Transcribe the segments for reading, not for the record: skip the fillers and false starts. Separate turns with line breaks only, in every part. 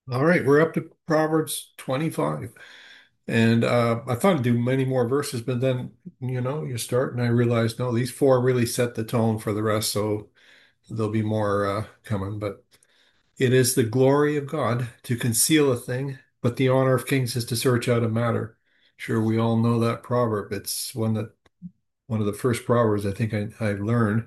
All right, we're up to Proverbs 25. And I thought I'd do many more verses, but then, you start and I realized, no, these four really set the tone for the rest, so there'll be more coming. But it is the glory of God to conceal a thing, but the honor of kings is to search out a matter. Sure, we all know that proverb. It's one of the first proverbs I think I learned.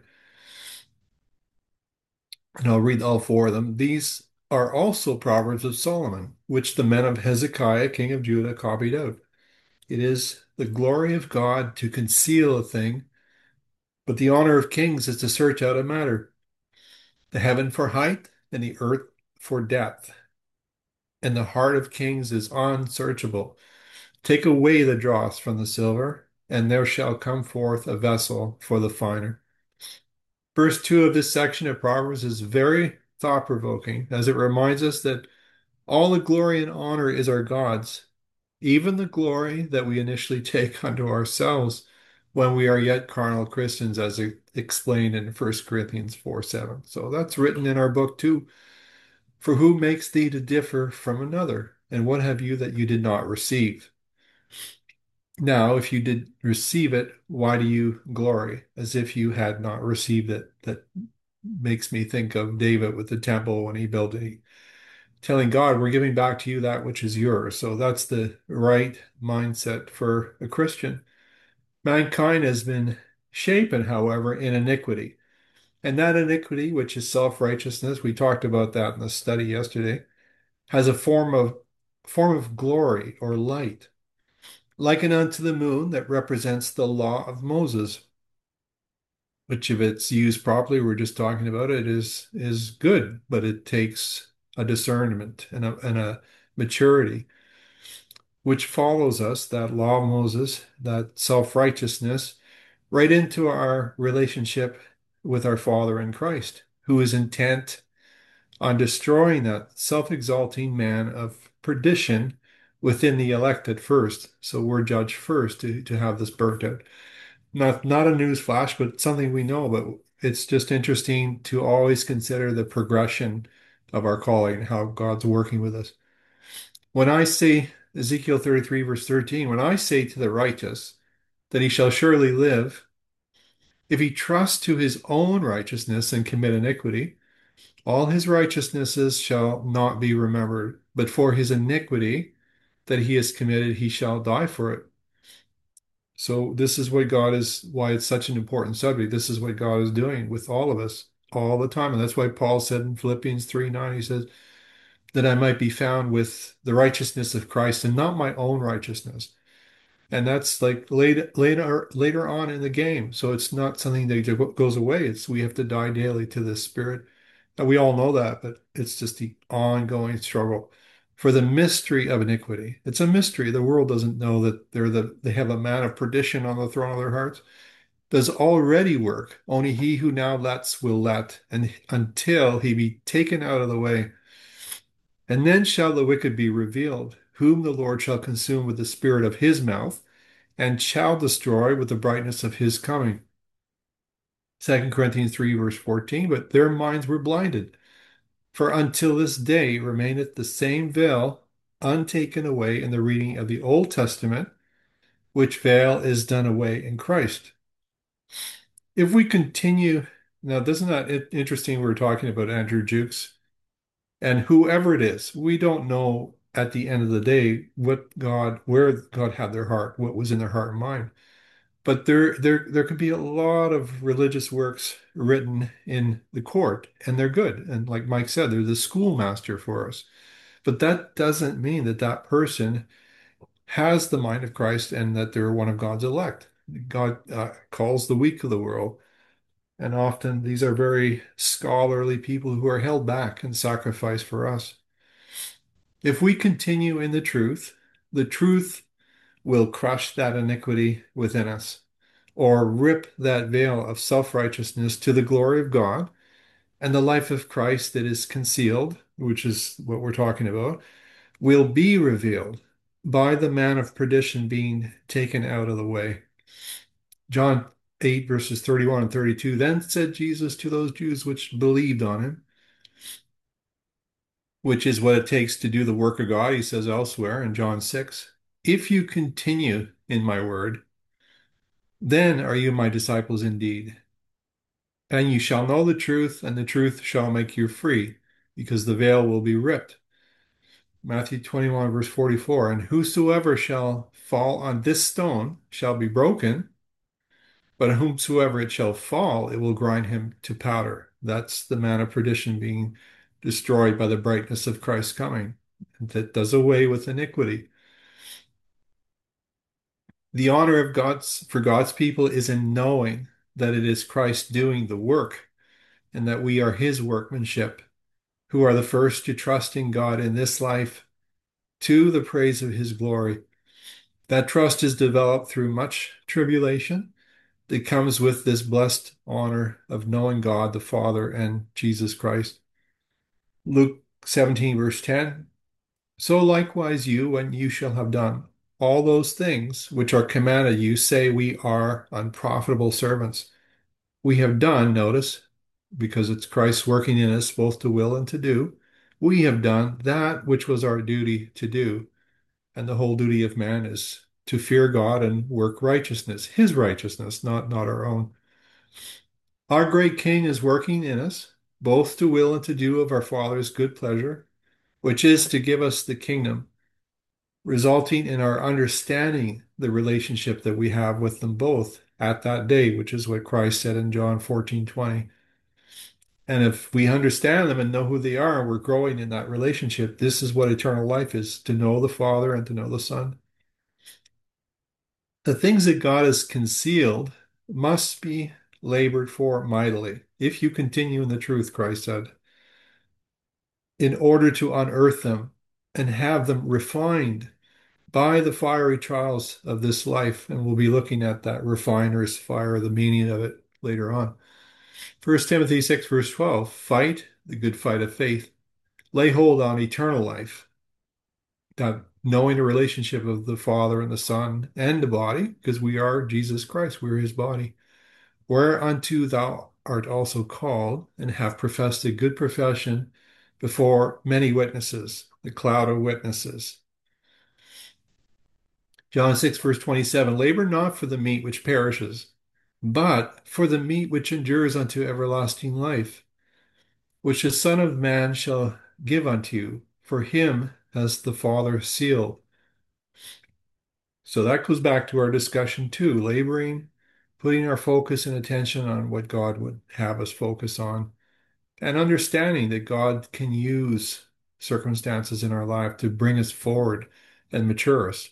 And I'll read all four of them. These are also Proverbs of Solomon, which the men of Hezekiah, king of Judah, copied out. It is the glory of God to conceal a thing, but the honor of kings is to search out a matter. The heaven for height and the earth for depth, and the heart of kings is unsearchable. Take away the dross from the silver, and there shall come forth a vessel for the finer. Verse 2 of this section of Proverbs is very thought-provoking, as it reminds us that all the glory and honor is our God's, even the glory that we initially take unto ourselves when we are yet carnal Christians, as explained in 1 Corinthians 4:7. So that's written in our book too. For who makes thee to differ from another? And what have you that you did not receive? Now, if you did receive it, why do you glory as if you had not received it? That makes me think of David with the temple when he built it, telling God, we're giving back to you that which is yours. So that's the right mindset for a Christian. Mankind has been shapen, however, in iniquity. And that iniquity, which is self-righteousness, we talked about that in the study yesterday, has a form of glory or light, likened unto the moon that represents the law of Moses, which if it's used properly, we're just talking about it, is good, but it takes a discernment and a maturity which follows us, that law of Moses, that self-righteousness, right into our relationship with our Father in Christ, who is intent on destroying that self-exalting man of perdition within the elect at first. So we're judged first to have this burnt out. Not a news flash, but something we know, but it's just interesting to always consider the progression of our calling, how God's working with us. When I say Ezekiel 33, verse 13, when I say to the righteous that he shall surely live, if he trusts to his own righteousness and commit iniquity, all his righteousnesses shall not be remembered, but for his iniquity that he has committed, he shall die for it. So this is why it's such an important subject. This is what God is doing with all of us all the time. And that's why Paul said in Philippians 3:9, he says, that I might be found with the righteousness of Christ and not my own righteousness. And that's like later on in the game. So it's not something that goes away. It's we have to die daily to this spirit. And we all know that, but it's just the ongoing struggle for the mystery of iniquity. It's a mystery. The world doesn't know that they have a man of perdition on the throne of their hearts. Does already work. Only he who now lets will let, and until he be taken out of the way. And then shall the wicked be revealed, whom the Lord shall consume with the spirit of his mouth, and shall destroy with the brightness of his coming. 2 Corinthians 3, verse 14, but their minds were blinded. For until this day remaineth the same veil untaken away in the reading of the Old Testament, which veil is done away in Christ. If we continue, now isn't that interesting? We're talking about Andrew Jukes and whoever it is, we don't know at the end of the day where God had their heart, what was in their heart and mind. But there could be a lot of religious works written in the court, and they're good. And like Mike said, they're the schoolmaster for us. But that doesn't mean that that person has the mind of Christ and that they're one of God's elect. God calls the weak of the world. And often these are very scholarly people who are held back and sacrificed for us. If we continue in the truth will crush that iniquity within us, or rip that veil of self-righteousness to the glory of God, and the life of Christ that is concealed, which is what we're talking about, will be revealed by the man of perdition being taken out of the way. John 8, verses 31 and 32. Then said Jesus to those Jews which believed on him, which is what it takes to do the work of God, he says elsewhere in John 6. If you continue in my word, then are you my disciples indeed. And you shall know the truth, and the truth shall make you free, because the veil will be ripped. Matthew 21, verse 44. And whosoever shall fall on this stone shall be broken, but on whomsoever it shall fall, it will grind him to powder. That's the man of perdition being destroyed by the brightness of Christ's coming. That does away with iniquity. The honor of God's for God's people is in knowing that it is Christ doing the work and that we are his workmanship, who are the first to trust in God in this life to the praise of his glory. That trust is developed through much tribulation that comes with this blessed honor of knowing God the Father and Jesus Christ. Luke 17, verse 10. So likewise you, when you shall have done all those things which are commanded you, say we are unprofitable servants. We have done, notice, because it's Christ working in us both to will and to do, we have done that which was our duty to do. And the whole duty of man is to fear God and work righteousness, his righteousness, not our own. Our great King is working in us, both to will and to do of our Father's good pleasure, which is to give us the kingdom, resulting in our understanding the relationship that we have with them both at that day, which is what Christ said in John 14:20. And if we understand them and know who they are, and we're growing in that relationship, this is what eternal life is, to know the Father and to know the Son. The things that God has concealed must be labored for mightily, if you continue in the truth, Christ said, in order to unearth them and have them refined by the fiery trials of this life. And we'll be looking at that refiner's fire, the meaning of it later on. 1 Timothy 6, verse 12, fight the good fight of faith. Lay hold on eternal life, that knowing the relationship of the Father and the Son and the body, because we are Jesus Christ, we're his body, whereunto thou art also called, and have professed a good profession before many witnesses, the cloud of witnesses. John 6, verse 27, labor not for the meat which perishes, but for the meat which endures unto everlasting life, which the Son of Man shall give unto you, for him has the Father sealed. So that goes back to our discussion too, laboring, putting our focus and attention on what God would have us focus on, and understanding that God can use circumstances in our life to bring us forward and mature us.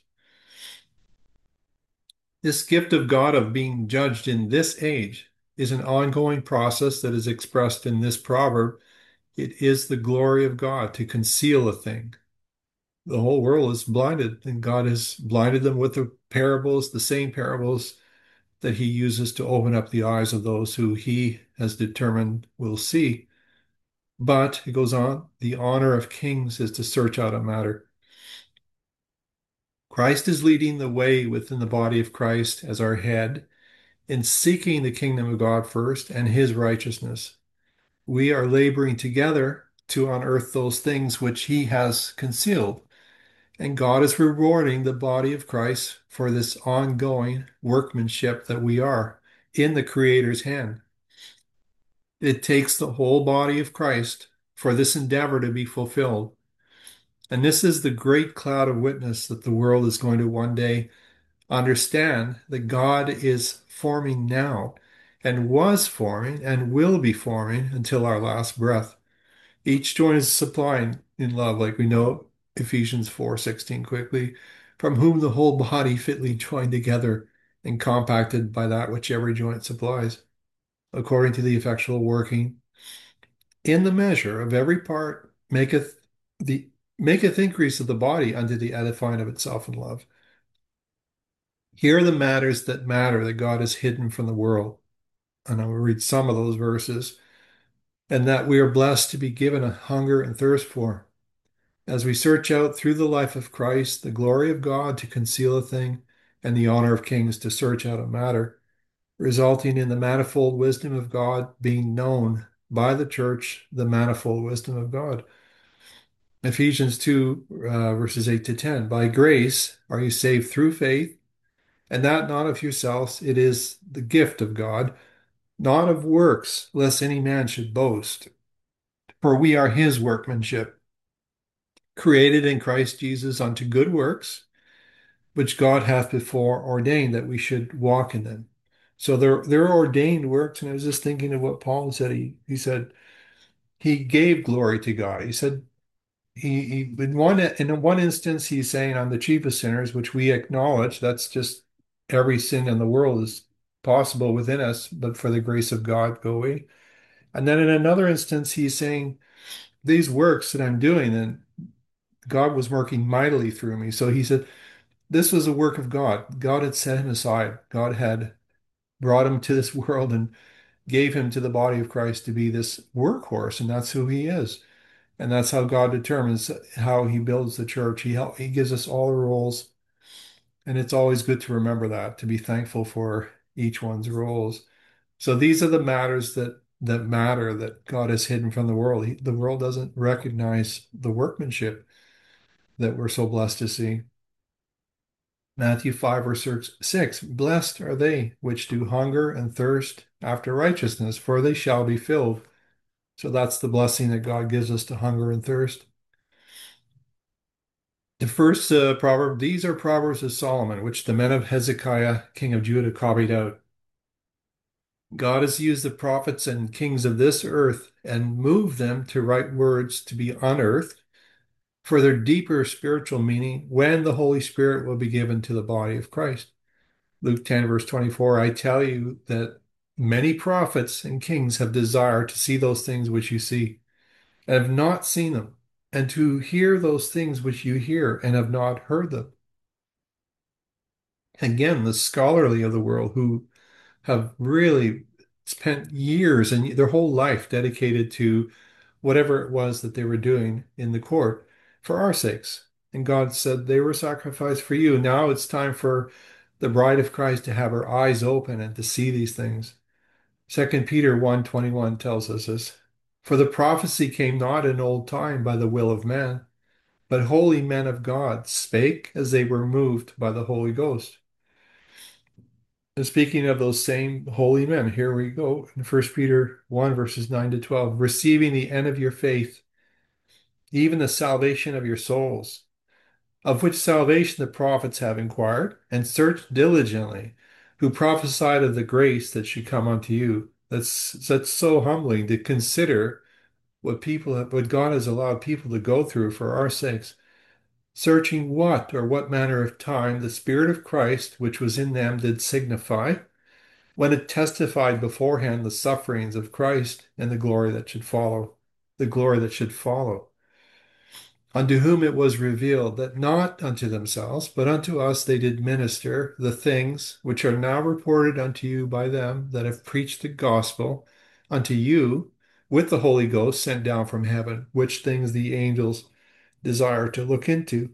This gift of God of being judged in this age is an ongoing process that is expressed in this proverb. It is the glory of God to conceal a thing. The whole world is blinded, and God has blinded them with the parables, the same parables that he uses to open up the eyes of those who he has determined will see. But, it goes on, the honor of kings is to search out a matter. Christ is leading the way within the body of Christ as our head in seeking the kingdom of God first and his righteousness. We are laboring together to unearth those things which he has concealed. And God is rewarding the body of Christ for this ongoing workmanship that we are in the Creator's hand. It takes the whole body of Christ for this endeavor to be fulfilled. And this is the great cloud of witness that the world is going to one day understand that God is forming now and was forming and will be forming until our last breath. Each joint is supplying in love, like we know Ephesians 4:16 quickly, from whom the whole body fitly joined together and compacted by that which every joint supplies, according to the effectual working in the measure of every part the maketh increase of the body unto the edifying of itself in love. Here are the matters that matter that God has hidden from the world. And I will read some of those verses, and that we are blessed to be given a hunger and thirst for. As we search out through the life of Christ, the glory of God to conceal a thing, and the honor of kings to search out a matter, resulting in the manifold wisdom of God being known by the church, the manifold wisdom of God. Ephesians 2, verses 8 to 10. By grace are you saved through faith, and that not of yourselves, it is the gift of God, not of works, lest any man should boast. For we are his workmanship, created in Christ Jesus unto good works, which God hath before ordained that we should walk in them. So there are ordained works, and I was just thinking of what Paul said. He said he gave glory to God. He said he in one instance he's saying I'm the chief of sinners, which we acknowledge. That's just every sin in the world is possible within us, but for the grace of God go we. And then in another instance, he's saying these works that I'm doing, and God was working mightily through me. So he said this was a work of God. God had set him aside. God had brought him to this world and gave him to the body of Christ to be this workhorse, and that's who he is. And that's how God determines how he builds the church. He gives us all the roles, and it's always good to remember that, to be thankful for each one's roles. So these are the matters that matter that God has hidden from the world. The world doesn't recognize the workmanship that we're so blessed to see. Matthew 5, verse 6, blessed are they which do hunger and thirst after righteousness, for they shall be filled. So that's the blessing that God gives us to hunger and thirst. The first proverb, these are Proverbs of Solomon, which the men of Hezekiah, king of Judah, copied out. God has used the prophets and kings of this earth and moved them to write words to be unearthed for their deeper spiritual meaning when the Holy Spirit will be given to the body of Christ. Luke 10, verse 24, I tell you that many prophets and kings have desired to see those things which you see and have not seen them, and to hear those things which you hear and have not heard them. Again, the scholarly of the world who have really spent years and their whole life dedicated to whatever it was that they were doing in the court for our sakes. And God said they were sacrificed for you. Now it's time for the bride of Christ to have her eyes open and to see these things. 2 Peter 1:21 tells us this. For the prophecy came not in old time by the will of man, but holy men of God spake as they were moved by the Holy Ghost. And speaking of those same holy men, here we go in 1 Peter 1, verses 9 to 12, receiving the end of your faith, even the salvation of your souls, of which salvation the prophets have inquired and searched diligently, who prophesied of the grace that should come unto you. That's so humbling to consider what God has allowed people to go through for our sakes, searching what or what manner of time the Spirit of Christ which was in them did signify, when it testified beforehand the sufferings of Christ and the glory that should follow, the glory that should follow. Unto whom it was revealed that not unto themselves, but unto us they did minister the things which are now reported unto you by them that have preached the gospel unto you with the Holy Ghost sent down from heaven, which things the angels desire to look into.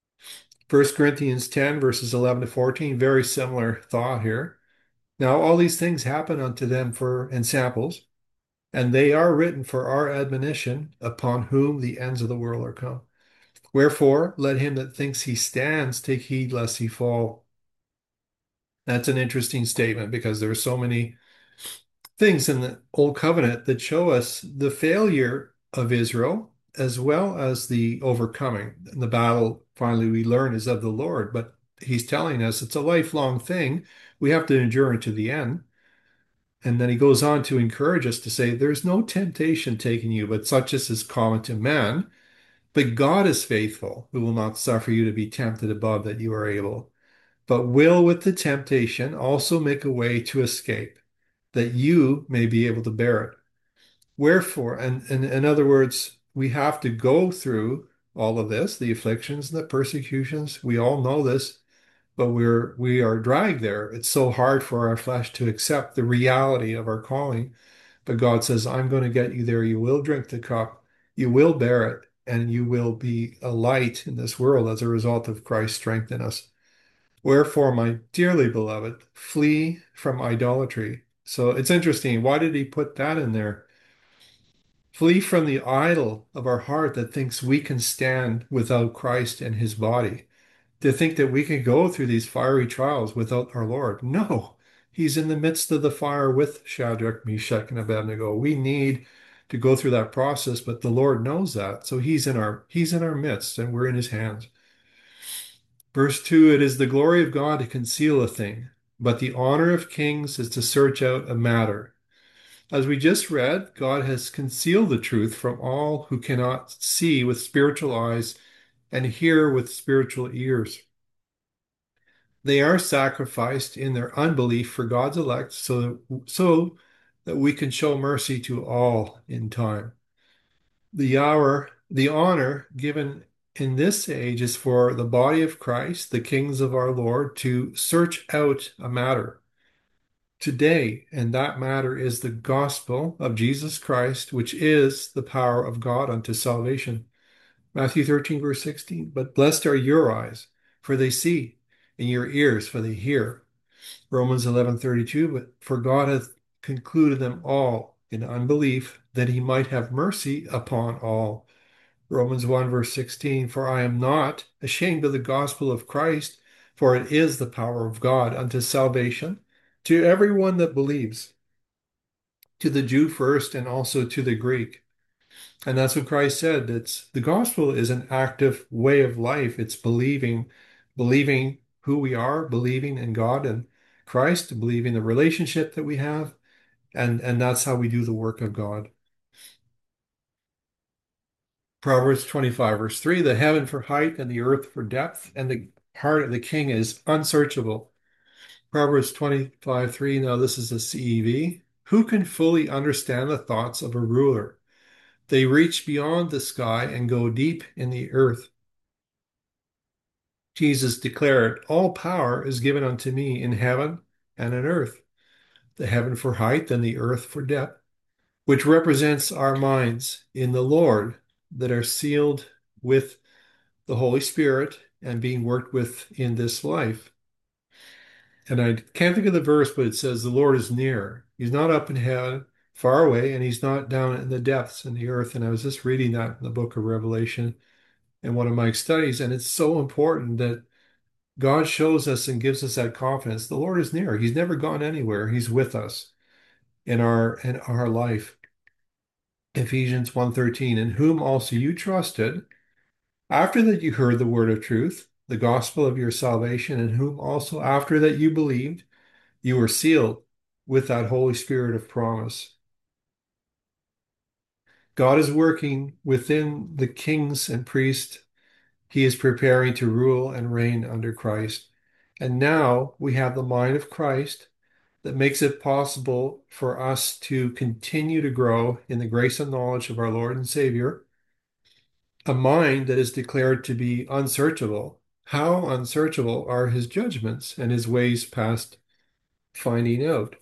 1 Corinthians 10, verses 11 to 14, very similar thought here. Now all these things happen unto them for ensamples, and they are written for our admonition, upon whom the ends of the world are come. Wherefore, let him that thinks he stands take heed lest he fall. That's an interesting statement because there are so many things in the Old Covenant that show us the failure of Israel as well as the overcoming. And the battle, finally, we learn is of the Lord, but he's telling us it's a lifelong thing. We have to endure it to the end. And then he goes on to encourage us to say, there's no temptation taking you, but such as is common to man. But God is faithful, who will not suffer you to be tempted above that you are able, but will with the temptation also make a way to escape, that you may be able to bear it. Wherefore, and in other words, we have to go through all of this, the afflictions and the persecutions. We all know this, but we are dragged there. It's so hard for our flesh to accept the reality of our calling. But God says, I'm going to get you there. You will drink the cup, you will bear it, and you will be a light in this world as a result of Christ's strength in us. Wherefore, my dearly beloved, flee from idolatry. So it's interesting. Why did he put that in there? Flee from the idol of our heart that thinks we can stand without Christ and his body, to think that we can go through these fiery trials without our Lord. No, he's in the midst of the fire with Shadrach, Meshach, and Abednego. We need to go through that process, but the Lord knows that. So he's in our midst and we're in his hands. Verse 2, it is the glory of God to conceal a thing, but the honor of kings is to search out a matter. As we just read, God has concealed the truth from all who cannot see with spiritual eyes and hear with spiritual ears. They are sacrificed in their unbelief for God's elect so that we can show mercy to all in time. The honor given in this age is for the body of Christ, the kings of our Lord, to search out a matter today, and that matter is the gospel of Jesus Christ, which is the power of God unto salvation. Matthew 13, verse 16. But blessed are your eyes, for they see, and your ears, for they hear. Romans 11:32. But for God hath concluded them all in unbelief, that he might have mercy upon all. Romans 1, verse 16. For I am not ashamed of the gospel of Christ, for it is the power of God unto salvation to everyone that believes, to the Jew first and also to the Greek. And that's what Christ said. It's the gospel is an active way of life. It's believing who we are, believing in God and Christ, believing the relationship that we have, and that's how we do the work of God. Proverbs 25, verse 3, the heaven for height and the earth for depth, and the heart of the king is unsearchable. Proverbs 25, 3, now this is a CEV. Who can fully understand the thoughts of a ruler? They reach beyond the sky and go deep in the earth. Jesus declared, all power is given unto me in heaven and in earth, the heaven for height and the earth for depth, which represents our minds in the Lord that are sealed with the Holy Spirit and being worked with in this life. And I can't think of the verse, but it says, the Lord is near. He's not up in heaven, far away, and he's not down in the depths in the earth. And I was just reading that in the book of Revelation in one of my studies. And it's so important that God shows us and gives us that confidence. The Lord is near. He's never gone anywhere. He's with us in our life. Ephesians 1:13, in whom also you trusted, after that you heard the word of truth, the gospel of your salvation, in whom also after that you believed, you were sealed with that Holy Spirit of promise. God is working within the kings and priests. He is preparing to rule and reign under Christ. And now we have the mind of Christ that makes it possible for us to continue to grow in the grace and knowledge of our Lord and Savior, a mind that is declared to be unsearchable. How unsearchable are his judgments and his ways past finding out?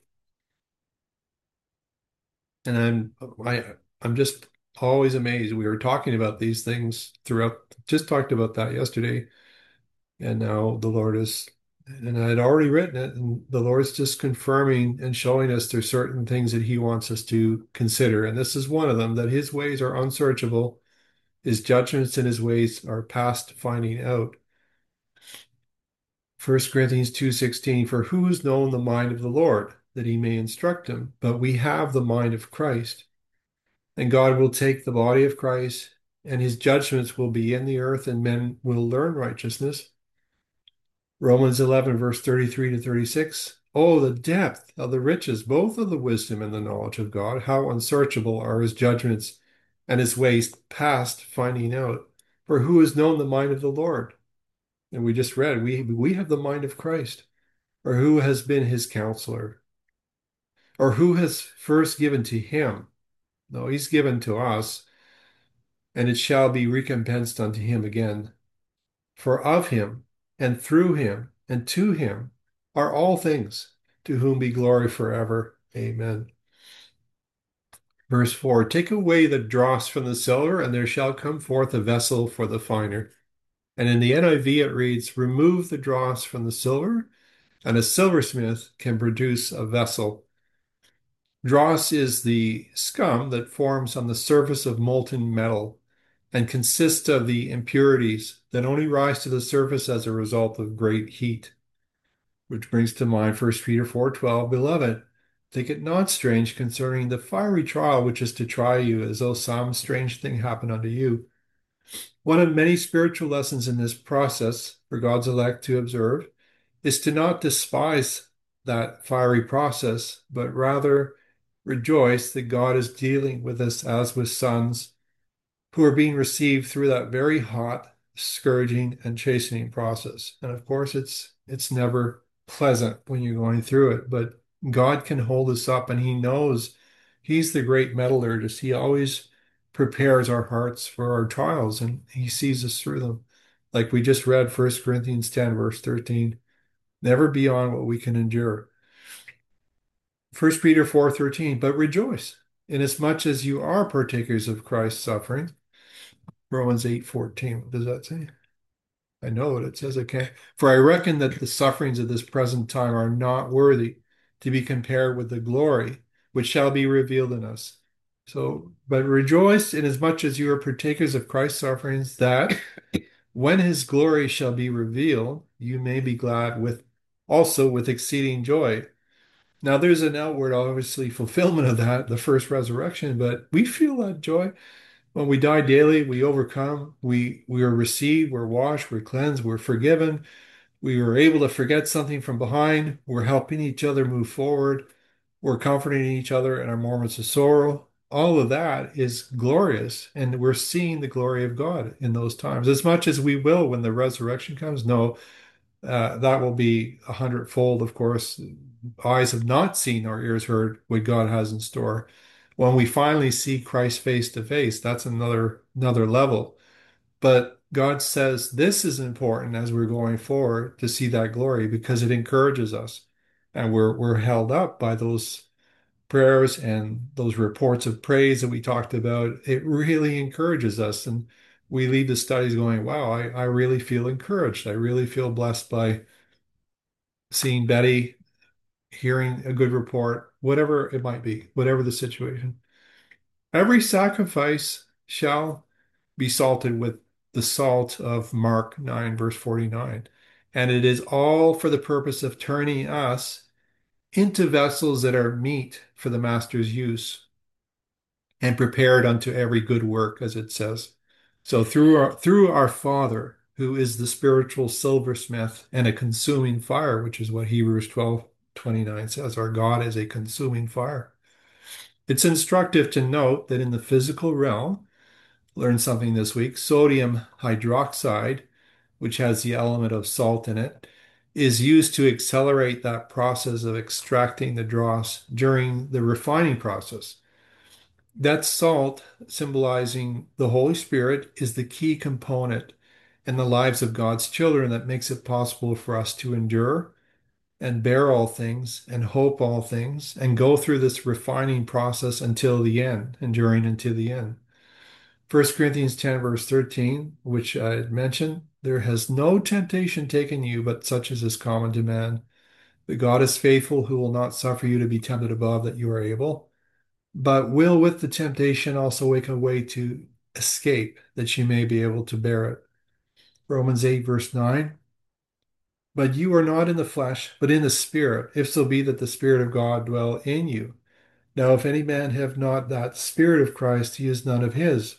And I'm just always amazed. We were talking about these things throughout, just talked about that yesterday, and now the Lord is, and I had already written it, and the Lord's just confirming and showing us there's certain things that he wants us to consider. And this is one of them, that his ways are unsearchable, his judgments and his ways are past finding out. 1 Corinthians 2:16, for who has known the mind of the Lord, that he may instruct him? But we have the mind of Christ. And God will take the body of Christ, and his judgments will be in the earth, and men will learn righteousness. Romans 11, verse 33 to 36. Oh, the depth of the riches, both of the wisdom and the knowledge of God. How unsearchable are his judgments and his ways past finding out. For who has known the mind of the Lord? And we just read, we have the mind of Christ. Or who has been his counselor? Or who has first given to him? No, he's given to us, and it shall be recompensed unto him again. For of him, and through him, and to him are all things, to whom be glory forever. Amen. Verse 4, take away the dross from the silver, and there shall come forth a vessel for the finer. And in the NIV it reads, remove the dross from the silver, and a silversmith can produce a vessel. Dross is the scum that forms on the surface of molten metal and consists of the impurities that only rise to the surface as a result of great heat. Which brings to mind 1 Peter 4:12, Beloved, think it not strange concerning the fiery trial which is to try you, as though some strange thing happened unto you. One of many spiritual lessons in this process for God's elect to observe is to not despise that fiery process, but rather rejoice that God is dealing with us as with sons who are being received through that very hot scourging and chastening process. And of course, it's never pleasant when you're going through it, but God can hold us up and He knows He's the great metallurgist. He always prepares our hearts for our trials and He sees us through them. Like we just read 1 Corinthians 10, verse 13, never beyond what we can endure. 1 Peter 4:13, but rejoice, inasmuch as you are partakers of Christ's suffering. Romans 8:14. What does that say? I know what it says. Okay. For I reckon that the sufferings of this present time are not worthy to be compared with the glory which shall be revealed in us. So, but rejoice inasmuch as you are partakers of Christ's sufferings, that when his glory shall be revealed, you may be glad with also with exceeding joy. Now, there's an outward, obviously, fulfillment of that, the first resurrection, but we feel that joy. When we die daily, we overcome, we are received, we're washed, we're cleansed, we're forgiven, we are able to forget something from behind, we're helping each other move forward, we're comforting each other in our moments of sorrow. All of that is glorious, and we're seeing the glory of God in those times. As much as we will when the resurrection comes, no, that will be 100-fold, of course. Eyes have not seen or ears heard what God has in store. When we finally see Christ face to face, that's another level. But God says this is important as we're going forward to see that glory because it encourages us. And we're held up by those prayers and those reports of praise that we talked about. It really encourages us. And we leave the studies going, wow, I really feel encouraged. I really feel blessed by seeing Betty, hearing a good report, whatever it might be, whatever the situation. Every sacrifice shall be salted with the salt of Mark 9, verse 49. And it is all for the purpose of turning us into vessels that are meet for the master's use and prepared unto every good work, as it says. So through our Father, who is the spiritual silversmith and a consuming fire, which is what Hebrews 12:29 says, our God is a consuming fire. It's instructive to note that in the physical realm, learned something this week, sodium hydroxide, which has the element of salt in it, is used to accelerate that process of extracting the dross during the refining process. That salt, symbolizing the Holy Spirit, is the key component in the lives of God's children that makes it possible for us to endure and bear all things and hope all things and go through this refining process until the end, enduring until the end. 1 Corinthians 10, verse 13, which I had mentioned, there has no temptation taken you, but such as is common to man. But God is faithful, who will not suffer you to be tempted above that you are able, but will with the temptation also make a way to escape, that you may be able to bear it. Romans 8, verse 9. But you are not in the flesh, but in the Spirit, if so be that the Spirit of God dwell in you. Now, if any man have not that Spirit of Christ, he is none of his.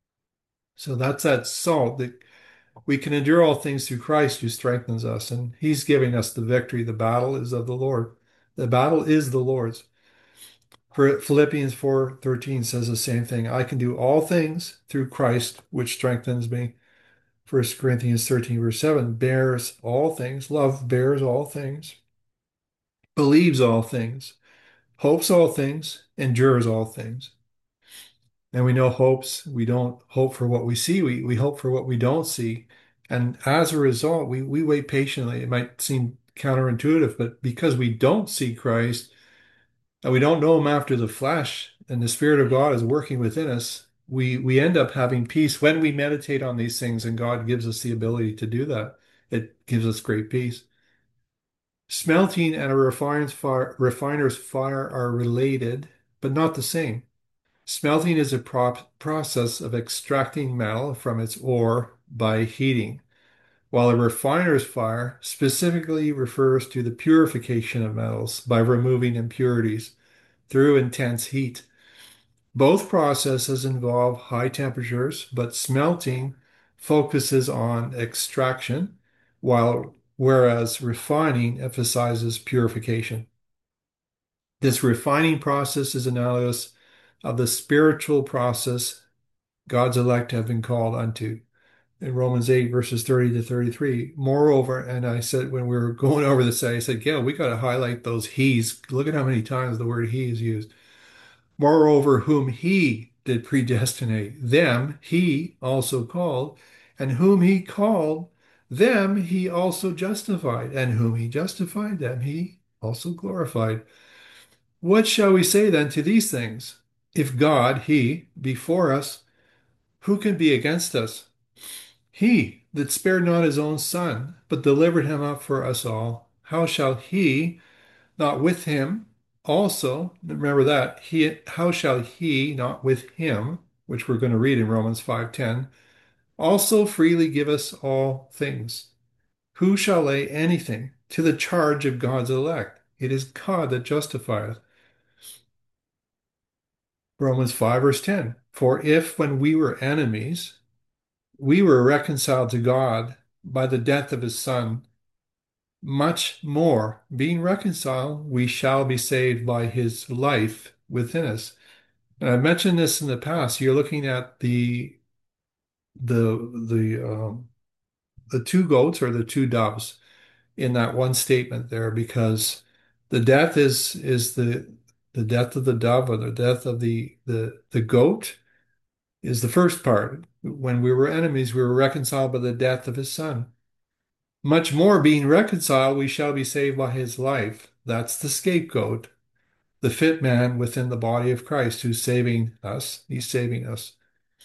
So that's that salt that we can endure all things through Christ who strengthens us, and he's giving us the victory. The battle is of the Lord. The battle is the Lord's. For Philippians 4:13 says the same thing. I can do all things through Christ, which strengthens me. 1 Corinthians 13, verse 7 bears all things. Love bears all things, believes all things, hopes all things, endures all things. And we know we don't hope for what we see, we hope for what we don't see. And as a result, we wait patiently. It might seem counterintuitive, but because we don't see Christ and we don't know him after the flesh, and the Spirit of God is working within us, we end up having peace when we meditate on these things, and God gives us the ability to do that. It gives us great peace. Smelting and a refiner's fire are related but not the same. Smelting is a process of extracting metal from its ore by heating, while a refiner's fire specifically refers to the purification of metals by removing impurities through intense heat. Both processes involve high temperatures, but smelting focuses on extraction, whereas refining emphasizes purification. This refining process is analogous of the spiritual process God's elect have been called unto. In Romans 8, verses 30 to 33. Moreover, and I said when we were going over this, I said, Gail, we got to highlight those he's. Look at how many times the word he is used. Moreover, whom he did predestinate, them he also called, and whom he called, them he also justified, and whom he justified, them he also glorified. What shall we say then to these things? If God, he, be for us, who can be against us? He that spared not his own son, but delivered him up for us all, how shall he not with him also, remember that, how shall he not with him, which we're going to read in Romans 5:10, also freely give us all things? Who shall lay anything to the charge of God's elect? It is God that justifieth. Romans 5, verse 10. For if when we were enemies, we were reconciled to God by the death of his Son, much more, being reconciled, we shall be saved by his life within us. And I mentioned this in the past. You're looking at the the two goats or the two doves in that one statement there, because the death is the death of the dove or the death of the goat is the first part. When we were enemies, we were reconciled by the death of his son. Much more, being reconciled, we shall be saved by his life. That's the scapegoat, the fit man within the body of Christ who's saving us. He's saving us.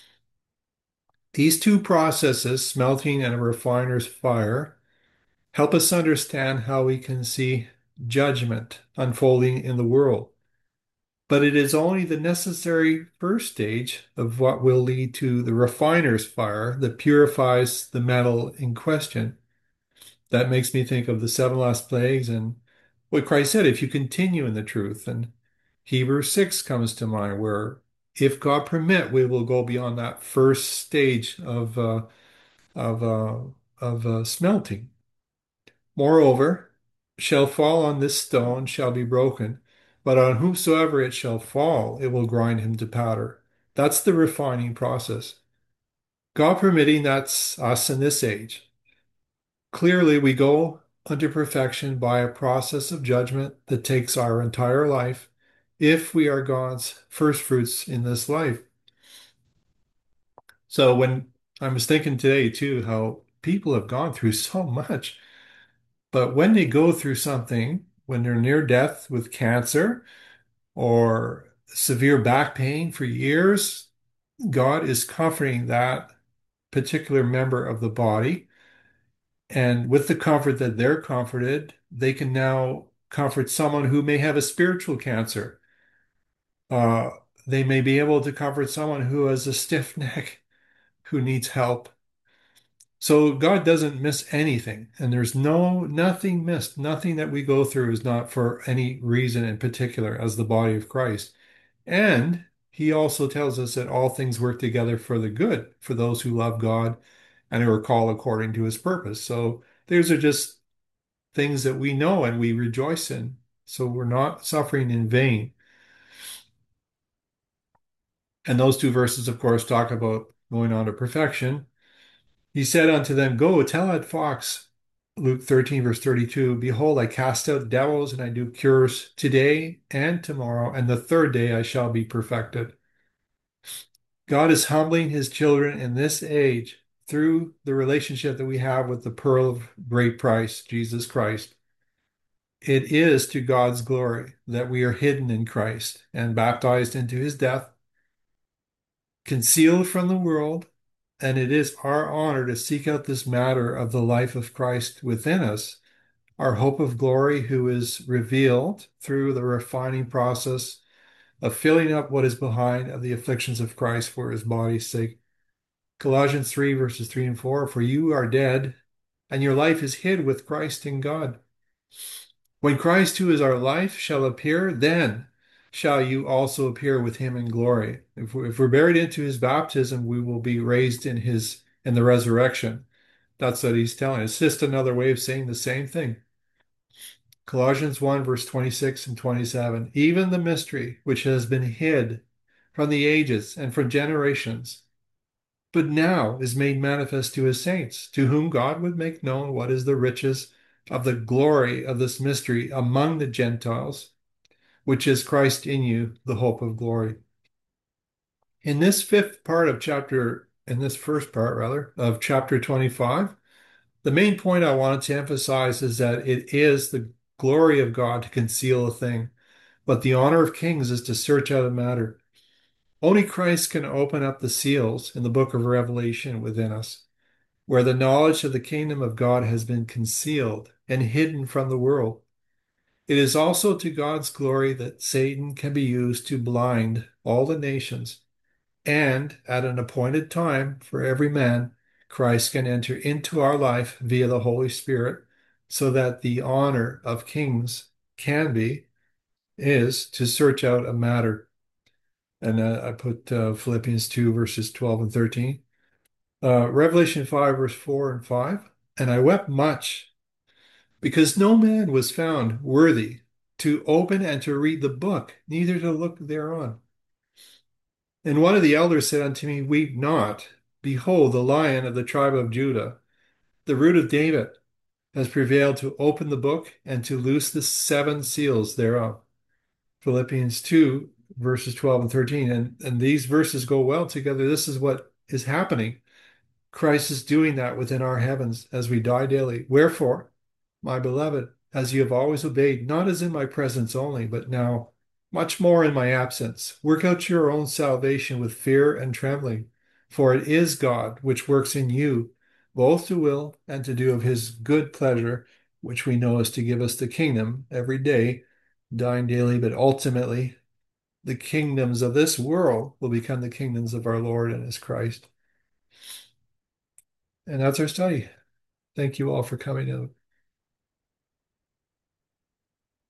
These two processes, smelting and a refiner's fire, help us understand how we can see judgment unfolding in the world. But it is only the necessary first stage of what will lead to the refiner's fire that purifies the metal in question. That makes me think of the seven last plagues and what Christ said, if you continue in the truth. And Hebrews 6 comes to mind, where if God permit, we will go beyond that first stage of uh, of smelting. Moreover, shall fall on this stone shall be broken, but on whomsoever it shall fall, it will grind him to powder. That's the refining process. God permitting, that's us in this age. Clearly, we go unto perfection by a process of judgment that takes our entire life if we are God's first fruits in this life. So when I was thinking today too, how people have gone through so much, but when they go through something, when they're near death with cancer or severe back pain for years, God is comforting that particular member of the body. And with the comfort that they're comforted, they can now comfort someone who may have a spiritual cancer. Uh, they may be able to comfort someone who has a stiff neck, who needs help. So God doesn't miss anything, and there's nothing missed. Nothing that we go through is not for any reason in particular as the body of Christ. And he also tells us that all things work together for the good for those who love God and who are called according to his purpose. So these are just things that we know and we rejoice in. So we're not suffering in vain. And those two verses, of course, talk about going on to perfection. He said unto them, Go, tell that fox, Luke 13, verse 32, Behold, I cast out devils and I do cures today and tomorrow, and the third day I shall be perfected. God is humbling his children in this age through the relationship that we have with the pearl of great price, Jesus Christ. It is to God's glory that we are hidden in Christ and baptized into his death, concealed from the world, and it is our honor to seek out this matter of the life of Christ within us, our hope of glory, who is revealed through the refining process of filling up what is behind of the afflictions of Christ for his body's sake. Colossians 3, verses 3 and 4, for you are dead, and your life is hid with Christ in God. When Christ, who is our life, shall appear, then shall you also appear with him in glory. If we're buried into his baptism, we will be raised in the resurrection. That's what he's telling us. It's just another way of saying the same thing. Colossians 1, verse 26 and 27. Even the mystery which has been hid from the ages and from generations, but now is made manifest to his saints, to whom God would make known what is the riches of the glory of this mystery among the Gentiles, which is Christ in you, the hope of glory. In this first part rather, of chapter 25, the main point I wanted to emphasize is that it is the glory of God to conceal a thing, but the honor of kings is to search out a matter. Only Christ can open up the seals in the book of Revelation within us, where the knowledge of the kingdom of God has been concealed and hidden from the world. It is also to God's glory that Satan can be used to blind all the nations, and at an appointed time for every man, Christ can enter into our life via the Holy Spirit, so that the honor of kings is to search out a matter. And I put Philippians 2, verses 12 and 13. Revelation 5, verse 4 and 5. And I wept much because no man was found worthy to open and to read the book, neither to look thereon. And one of the elders said unto me, weep not. Behold, the Lion of the tribe of Judah, the Root of David, has prevailed to open the book and to loose the seven seals thereof. Philippians 2, verses 12 and 13. And these verses go well together. This is what is happening. Christ is doing that within our heavens as we die daily. Wherefore, my beloved, as you have always obeyed, not as in my presence only, but now much more in my absence, work out your own salvation with fear and trembling. For it is God which works in you, both to will and to do of his good pleasure, which we know is to give us the kingdom every day, dying daily, but ultimately the kingdoms of this world will become the kingdoms of our Lord and his Christ. And that's our study. Thank you all for coming out.